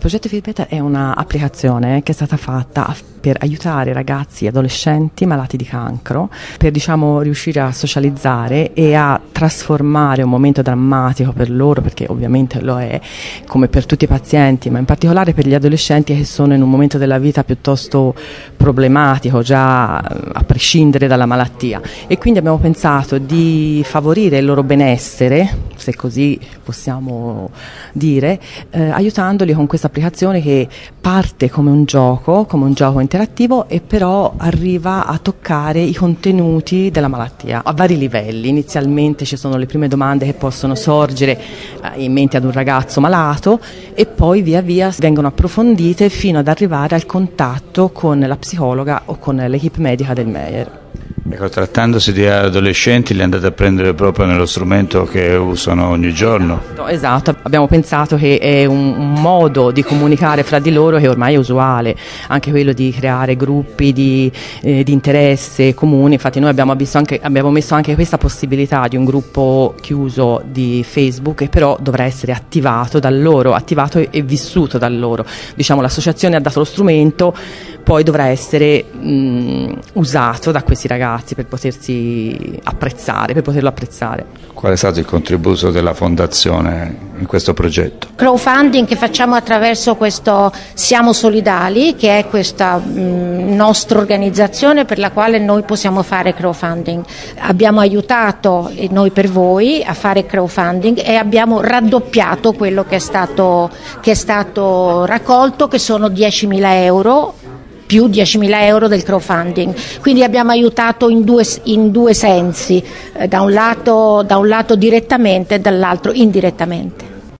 Progetto Feel Better è un'applicazione che è stata fatta per aiutare ragazzi e adolescenti malati di cancro, per riuscire a socializzare e a trasformare un momento drammatico per loro, perché ovviamente lo è come per tutti i pazienti, ma in particolare per gli adolescenti che sono in un momento della vita piuttosto problematico, già a prescindere dalla malattia. E quindi abbiamo pensato di favorire il loro benessere, se così possiamo dire, aiutandoli con questa applicazione che parte come un gioco interattivo e però arriva a toccare i contenuti della malattia a vari livelli. Inizialmente ci sono le prime domande che possono sorgere in mente ad un ragazzo malato e poi via via vengono approfondite fino ad arrivare al contatto con la psicologa o con l'equipe medica del Meyer. Ecco, trattandosi di adolescenti li andate a prendere proprio nello strumento che usano ogni giorno? Esatto, abbiamo pensato che è un modo di comunicare fra di loro che ormai è usuale, anche quello di creare gruppi di interesse comuni. Infatti noi abbiamo messo anche questa possibilità di un gruppo chiuso di Facebook che però dovrà essere attivato e vissuto da loro. Diciamo, l'associazione ha dato lo strumento, poi dovrà essere usato da questi ragazzi per poterlo apprezzare. Qual è stato il contributo della Fondazione in questo progetto? Crowdfunding che facciamo attraverso questo Siamo Solidali, che è questa nostra organizzazione per la quale noi possiamo fare crowdfunding. Abbiamo aiutato Noi per Voi a fare crowdfunding e abbiamo raddoppiato quello che è stato raccolto, che sono 10.000 euro più 10.000 euro del crowdfunding. Quindi abbiamo aiutato in due sensi, da un lato direttamente e dall'altro indirettamente.